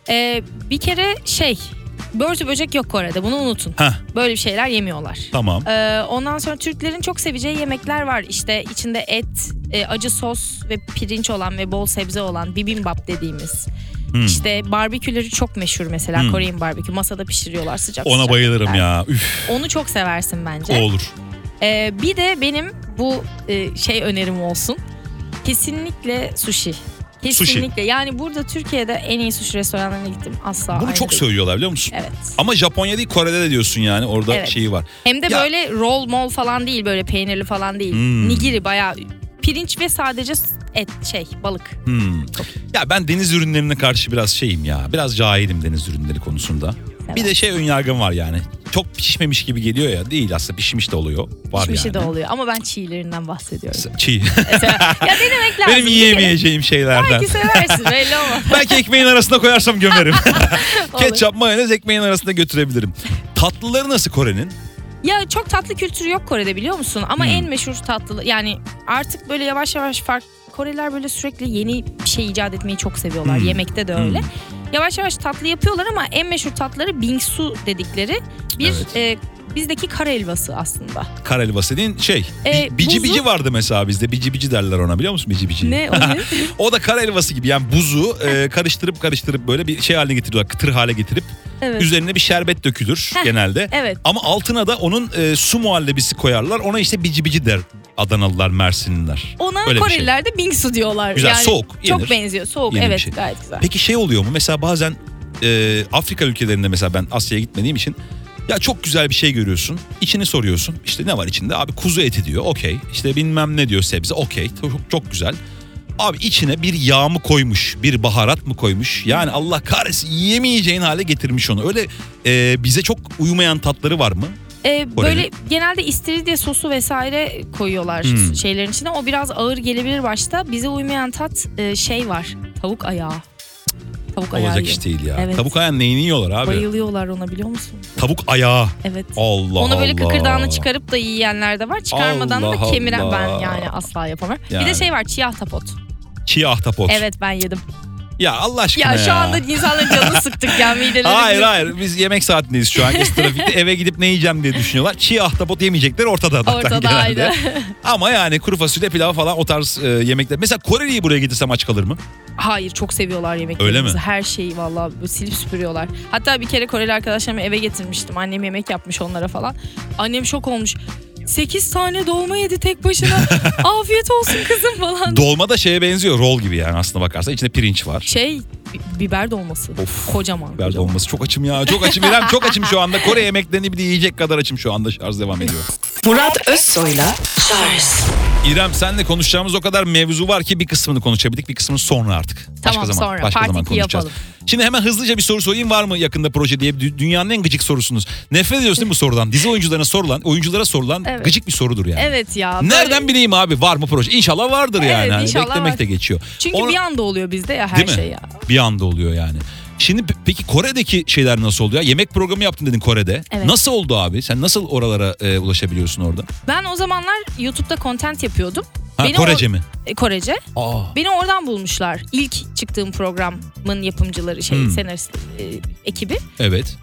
Bir kere börtü böcek yok Kore'de, bunu unutun. Böyle bir şeyler yemiyorlar. Tamam. Ondan sonra Türklerin çok seveceği yemekler var. İşte içinde et, acı sos ve pirinç olan ve bol sebze olan bibimbap dediğimiz. İşte barbeküleri çok meşhur mesela Korean barbekü. Masada pişiriyorlar sıcak Ona sıcak. bayılırım ya. Üf. Onu çok seversin bence. Olur. Bir de benim bu önerim olsun. Kesinlikle sushi. Kesinlikle. Sushi. Yani burada Türkiye'de en iyi sushi restoranlarına gittim. Asla Bunu aynı çok değil. söylüyorlar biliyor musun? Evet. Ama Japonya değil Kore'de de diyorsun yani. Orada Evet. şeyi var. Hem de Ya- böyle roll mol falan değil, böyle peynirli falan değil. Nigiri bayağı pirinç ve sadece balık. Ya ben deniz ürünlerine karşı biraz şeyim ya. Biraz cahilim deniz ürünleri konusunda. Evet. Bir de önyargım var yani. Çok pişmemiş gibi geliyor ya. Değil aslında pişmiş de oluyor. Var Pişmişi yani. de oluyor ama ben çiğlerinden bahsediyorum. Çiğ. Mesela, ya denemek lazım. Benim Bir kere. yiyemeyeceğim şeylerden. Belki seversin belli olmaz. Belki ekmeğin arasına koyarsam gömerim. Olur. Ketçap, mayonez ekmeğin arasında götürebilirim. Tatlıları nasıl Kore'nin? Ya çok tatlı kültürü yok Kore'de biliyor musun? Ama en meşhur tatlı yani artık böyle yavaş yavaş Koreliler böyle sürekli yeni bir şey icat etmeyi çok seviyorlar. Yemekte de öyle. Yavaş yavaş tatlı yapıyorlar ama en meşhur tatlıları bingsu dedikleri bir bizdeki kara helvası aslında. Kara helvası dediğin bici buzu- bici vardı mesela bizde. Bici bici derler ona biliyor musun bici bici? Ne o ne? O da kara helvası gibi yani buzu karıştırıp böyle bir şey haline getiriyorlar. Kıtır hale getirip Evet. üzerine bir şerbet dökülür genelde. Evet. Ama altına da onun su muhallebisi koyarlar. Ona işte bici bici der Adanalılar, Mersinliler. Ona Öyle bir şey. Koreliler de bingsu diyorlar. Güzel, yani soğuk, yenir. Çok benziyor. Soğuk, Yeni bir evet şey. gayet güzel. Peki oluyor mu? Mesela bazen Afrika ülkelerinde mesela ben Asya'ya gitmediğim için ya çok güzel bir şey görüyorsun. İçini soruyorsun. İşte ne var içinde? Abi kuzu eti diyor. Okey. İşte bilmem ne diyor sebze. Okey. Çok güzel. Abi içine bir yağ mı koymuş? Bir baharat mı koymuş? Yani Allah kahretsin yiyemeyeceğin hale getirmiş onu. Öyle bize çok uymayan tatları var mı? Böyle genelde istiridye sosu vesaire koyuyorlar şeylerin içine. O biraz ağır gelebilir başta. Bize uymayan tat var. Tavuk ayağı. Tavuk ayağı Olacak yiyor. iş değil ya. Evet. Tavuk ayağının neyini yiyorlar abi? Bayılıyorlar ona, biliyor musun? Tavuk ayağı. Evet. Allah Onu böyle Allah. kıkırdağını çıkarıp da yiyenler de var. Çıkarmadan Allah da kemiren, Allah. ben yani asla yapamam. Bir Yani. de şey var, çiğ ahtapot. Çiğ ahtapot. Evet, ben yedim. Ya Allah aşkına Ya ya. şu anda insanların canını sıktık ya, mideleri. Hayır biz yemek saatindeyiz şu an. Trafikte eve gidip ne yiyeceğim diye düşünüyorlar. Çiğ ahtapot yemeyecekler ortada zaten Ortada, genelde. aynen. Ama yani kuru fasulye pilav falan o tarz yemekler. Mesela Koreli'yi buraya getirsem aç kalır mı? Hayır, çok seviyorlar yemeklerimizi. Öyle mi? Her şeyi vallahi böyle silip süpürüyorlar. Hatta bir kere Koreli arkadaşlarımı eve getirmiştim. Annem yemek yapmış onlara falan. Annem şok olmuş. 8 tane dolma yedi tek başına. Afiyet olsun kızım falan. Dolma da şeye benziyor. Rol gibi yani aslına bakarsan. İçinde pirinç var. Biber dolması. Of. Kocaman. Biber dolması. Çok açım ya. Çok açım. İrem çok açım şu anda. Kore yemeklerini bir de yiyecek kadar açım şu anda. Şarj devam ediyor. Murat Özsoy'la Charles İrem senle konuşacağımız o kadar mevzu var ki bir kısmını konuşabildik. Bir kısmını sonra artık. Tamam, Başka zaman, sonra. başka Part zaman 2 konuşacağız. yapalım. Şimdi hemen hızlıca bir soru sorayım. Var mı yakında proje diye. Dünyanın en gıcık sorusunuz. Nefret ediyorsun değil mi bu sorudan? Dizi oyunculara sorulan Evet. gıcık bir sorudur yani. Evet ya. Nereden bileyim abi, var mı proje? İnşallah vardır yani. Evet, Hani inşallah beklemek var. de geçiyor. Çünkü Onu- bir anda oluyor bizde ya her Değil mi? şey ya. Bir anda oluyor yani. Şimdi peki Kore'deki şeyler nasıl oluyor? Yemek programı yaptın dedin Kore'de. Evet. Nasıl oldu abi? Sen nasıl oralara ulaşabiliyorsun orada? Ben o zamanlar YouTube'da content yapıyordum. Ha, Beni Korece mi? Korece. Aa. Beni oradan bulmuşlar. İlk çıktığım programın yapımcıları, senarist ekibi. Evet.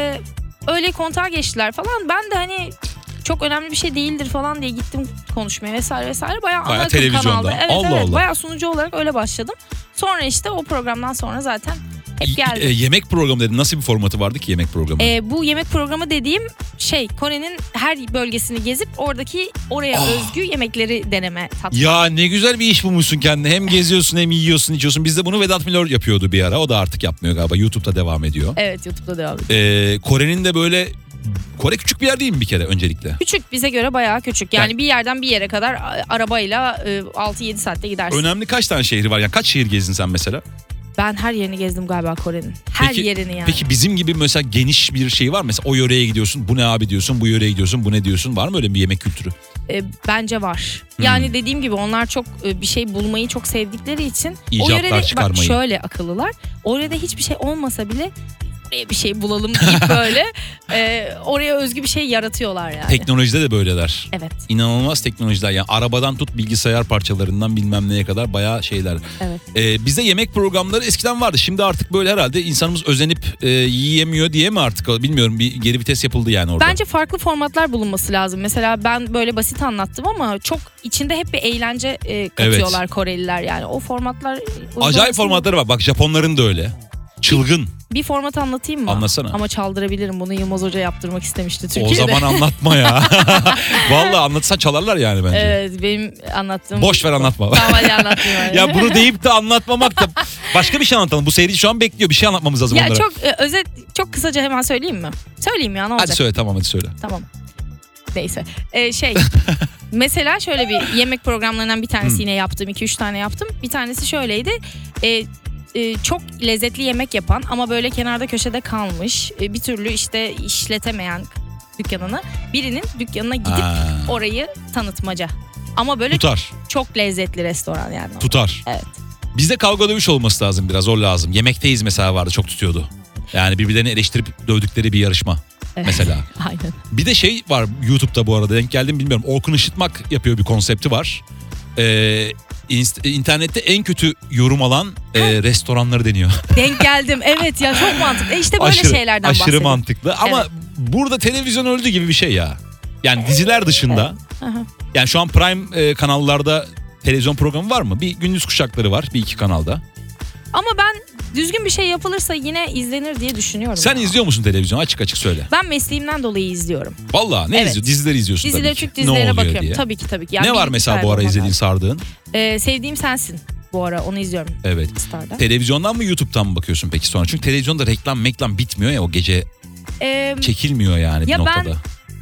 Öyle kontağa geçtiler falan. Ben de hani çok önemli bir şey değildir falan diye gittim konuşmaya vesaire. Bayağı anlattım televizyonda. kanalda. Evet, Allah Allah. Bayağı sunucu olarak öyle başladım. Sonra işte o programdan sonra zaten hep geldi. Yemek programı dedin. Nasıl bir formatı vardı ki yemek programı? Bu yemek programı dediğim Kore'nin her bölgesini gezip oraya özgü yemekleri deneme, tatlı. Ya ne güzel bir iş bulmuşsun kendine. Hem geziyorsun hem yiyorsun içiyorsun. Bizde bunu Vedat Milor yapıyordu bir ara. O da artık yapmıyor galiba. YouTube'da devam ediyor. Evet, YouTube'da devam ediyor. Kore'nin de böyle... Kore küçük bir yer değil mi bir kere öncelikle? Küçük, bize göre bayağı küçük. Yani bir yerden bir yere kadar arabayla 6-7 saatte gidersin. Önemli kaç tane şehri var? Yani kaç şehir gezdin sen mesela? Ben her yerini gezdim galiba Kore'nin. Her yerini yani. Peki bizim gibi mesela geniş bir şey var mı? Mesela o yöreye gidiyorsun, bu ne abi diyorsun, bu yöreye gidiyorsun, bu ne diyorsun? Var mı öyle bir yemek kültürü? Bence var. Yani dediğim gibi onlar çok bir şey bulmayı çok sevdikleri için İcatlar o yörede çıkarmayı. bak şöyle akıllılar. Orada hiçbir şey olmasa bile oraya bir şey bulalım deyip böyle oraya özgü bir şey yaratıyorlar yani. Teknolojide de böyleler. Evet. İnanılmaz teknolojiler. Yani arabadan tut bilgisayar parçalarından bilmem neye kadar bayağı şeyler. Evet. Bizde yemek programları eskiden vardı. Şimdi artık böyle herhalde insanımız özenip yiyemiyor diye mi artık? Bilmiyorum, bir geri vites yapıldı yani orada. Bence farklı formatlar bulunması lazım. Mesela ben böyle basit anlattım ama çok içinde hep bir eğlence katıyorlar Koreliler yani. O formatlar... Acayip formatları var. Bak Japonların da öyle. Çılgın. Bir format anlatayım mı? Anlatsana. Ama çaldırabilirim. Bunu Yılmaz Hoca yaptırmak istemişti Türkiye'de. O zaman anlatma ya. Vallahi anlatsan çalarlar yani bence. Evet, benim anlattığım... Boş ver, anlatma. Tamam, hadi anlatmayayım. Ya bunu deyip de anlatmamak da başka bir şey anlatalım. Bu seyirci şu an bekliyor. Bir şey anlatmamız lazım Ya onlara. çok kısaca hemen söyleyeyim mi? Söyleyeyim ya, ne olacak? Hadi söyle, tamam hadi söyle. Tamam. Neyse. Mesela şöyle bir yemek programlarından bir tanesi yine yaptım. 2-3 tane yaptım. Bir tanesi şöyleydi. Çok lezzetli yemek yapan ama böyle kenarda köşede kalmış, bir türlü işte işletemeyen dükkanını, birinin dükkanına gidip orayı tanıtmaca. Ama böyle Tutar. çok lezzetli restoran yani. Tutar. Evet. Bizde kavga dövüş olması lazım biraz, o lazım. Yemekteyiz mesela vardı, çok tutuyordu. Yani birbirlerini eleştirip dövdükleri bir yarışma. Evet. Mesela. Aynen. Bir de şey var YouTube'da, bu arada denk geldim bilmiyorum. Orkun Işıtmak yapıyor, bir konsepti var. İnternette en kötü yorum alan restoranları deniyor. Denk geldim. Evet ya, çok mantıklı. İşte böyle şeylerden aşırı bahsediyorum. mantıklı ama burada televizyon öldü gibi bir şey ya. Yani diziler dışında. Aha. Yani şu an Prime kanallarda televizyon programı var mı? Bir gündüz kuşakları var, bir iki kanalda. Ama ben düzgün bir şey yapılırsa yine izlenir diye düşünüyorum. Sen izliyor musun televizyon? Açık açık söyle. Ben mesleğimden dolayı izliyorum. Vallahi ne Evet. izliyorsun? Dizileri izliyorsun Dizileri, tabii ki. Türk dizilere Ne oluyor bakıyorum. diye. Tabii ki. Yani ne var mesela bu ara izlediğin, sardığın? Sevdiğim Sensin. Bu ara onu izliyorum. Evet. Star'da. Televizyondan mı YouTube'dan mı bakıyorsun peki sonra? Çünkü televizyonda reklam bitmiyor ya, o gece çekilmiyor yani bir ya noktada.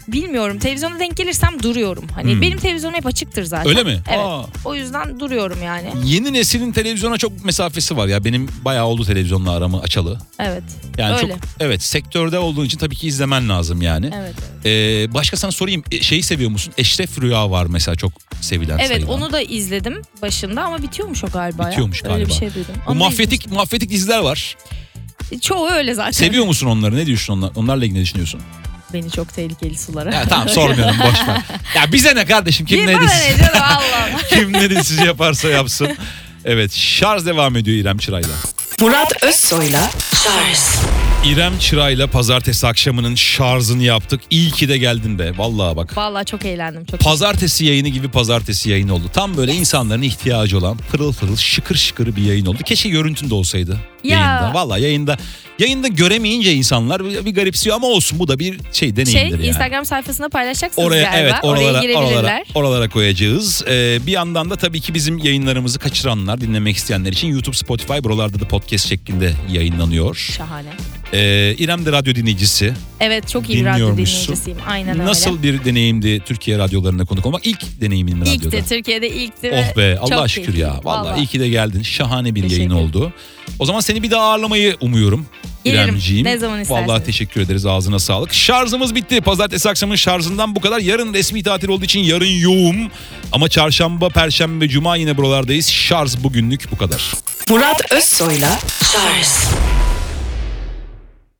bilmiyorum, televizyona denk gelirsem duruyorum. Hani benim televizyonum hep açıktır zaten. Öyle mi? Evet. Aa. O yüzden duruyorum yani. Yeni neslin televizyona çok mesafesi var ya. Benim bayağı oldu televizyonla aramı açalı. Evet. Yani öyle. çok, evet, sektörde olduğun için tabii ki izlemen lazım yani. Evet. Başka sana sorayım, şeyi seviyor musun? Eşref Rüya var mesela, çok sevilen Evet, sayılan. onu da izledim başında ama bitiyormuş o galiba. Bitiyormuş ya. Öyle galiba. bir şey duydum. Bu Onu da mafyatik diziler var. izlemiştim. Çoğu öyle zaten. Seviyor musun onları? Ne diyorsun onlar? Onlarla ilgili ne düşünüyorsun? Beni çok tehlikeli sulara. Ya tamam, sormuyorum, boş ver. Ya bize ne kardeşim, kim Bir ne bana dizisi? ne canım, Allah. Kim ne dizisi yaparsa yapsın. Evet, şarj devam ediyor İrem Çıray'la. Murat Özsoy'la Şarj. İrem Çıray'la pazartesi akşamının şarjını yaptık. İyi ki de geldin be. Vallahi bak. Vallahi çok eğlendim. Çok Pazartesi yayını gibi pazartesi yayını oldu. Tam böyle insanların ihtiyacı olan pırıl pırıl şıkır şıkır bir yayın oldu. Keşke görüntün de olsaydı Ya. yayında. Vallahi yayında göremeyince insanlar bir garipsiyor ama olsun, bu da bir deneyimdir yani. Instagram sayfasında paylaşacaksınız Oraya, galiba. evet, Oraya girebilirler. oralara koyacağız. Bir yandan da tabii ki bizim yayınlarımızı kaçıranlar, dinlemek isteyenler için YouTube, Spotify, buralarda da podcast şeklinde yayınlanıyor. Şahane. İrem de radyo dinleyicisi. Evet, çok iyi bir radyo Dinliyormuşsun. dinleyicisiyim. Aynen öyle. Nasıl bir deneyimdi Türkiye radyolarına konuk olmak? İlk deneyimin mi radyoda? İlkti, Türkiye'de ilkti. Oh be, Çok Allah şükür ya. keyifliydi. Vallahi iyi ki de geldin. Şahane bir Teşekkür yayın ederim. oldu. O zaman seni bir daha ağırlamayı umuyorum. Gelirim. İremciğim. Ne zaman isterseniz. Vallahi teşekkür ederiz. Ağzına sağlık. Şarjımız bitti. Pazartesi akşamının şarjından bu kadar. Yarın resmi tatil olduğu için yarın yoğum. Ama çarşamba, perşembe, cuma yine buralardayız. Şarj bugünlük bu kadar. Murat Özsoy'la Şarj.